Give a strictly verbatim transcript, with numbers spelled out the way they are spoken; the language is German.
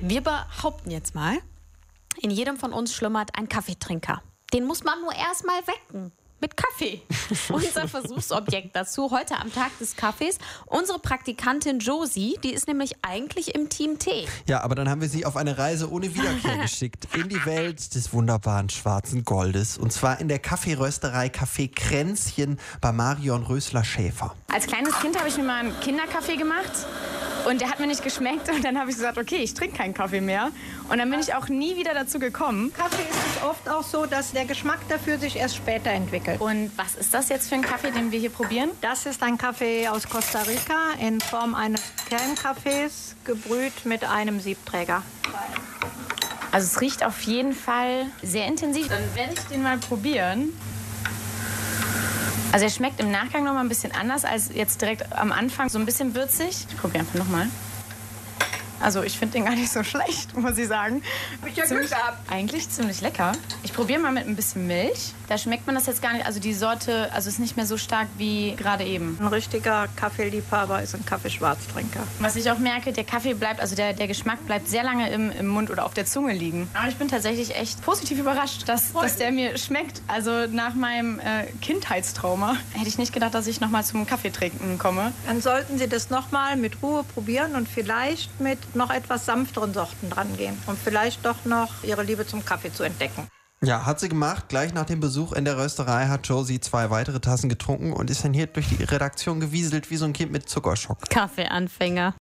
Wir behaupten jetzt mal, in jedem von uns schlummert ein Kaffeetrinker. Den muss man nur erst mal wecken. Mit Kaffee. Unser Versuchsobjekt dazu heute am Tag des Kaffees. Unsere Praktikantin Josie, die ist nämlich eigentlich im Team Tee. Ja, aber dann haben wir sie auf eine Reise ohne Wiederkehr geschickt. In die Welt des wunderbaren schwarzen Goldes. Und zwar in der Kaffeerösterei Café Kränzchen bei Marion Rösler-Schäfer. Als kleines Kind habe ich mir mal einen Kinderkaffee gemacht. Und der hat mir nicht geschmeckt und dann habe ich gesagt, okay, ich trinke keinen Kaffee mehr. Und dann bin ich auch nie wieder dazu gekommen. Kaffee ist es oft auch so, dass der Geschmack dafür sich erst später entwickelt. Und was ist das jetzt für ein Kaffee, den wir hier probieren? Das ist ein Kaffee aus Costa Rica in Form eines Crème-Cafés, gebrüht mit einem Siebträger. Also es riecht auf jeden Fall sehr intensiv. Dann werde ich den mal probieren. Also er schmeckt im Nachgang noch mal ein bisschen anders als jetzt direkt am Anfang. So ein bisschen würzig. Ich probiere einfach noch mal. Also ich finde den gar nicht so schlecht, muss ich sagen. Ich ja Glück gehabt. Eigentlich ziemlich lecker. Ich probiere mal mit ein bisschen Milch. Da schmeckt man das jetzt gar nicht. Also die Sorte, also ist nicht mehr so stark wie gerade eben. Ein richtiger Kaffeeliebhaber ist ein Kaffeeschwarztrinker. Was ich auch merke, der Kaffee bleibt, also der, der Geschmack bleibt sehr lange im, im Mund oder auf der Zunge liegen. Aber ich bin tatsächlich echt positiv überrascht, dass, dass der mir schmeckt. Also nach meinem äh, Kindheitstrauma hätte ich nicht gedacht, dass ich noch mal zum Kaffeetrinken komme. Dann sollten Sie das noch mal mit Ruhe probieren und vielleicht mit noch etwas sanfteren Sorten dran gehen, um vielleicht doch noch Ihre Liebe zum Kaffee zu entdecken. Ja, hat sie gemacht. Gleich nach dem Besuch in der Rösterei hat Josie zwei weitere Tassen getrunken und ist dann hier durch die Redaktion gewieselt wie so ein Kind mit Zuckerschock. Kaffeeanfänger.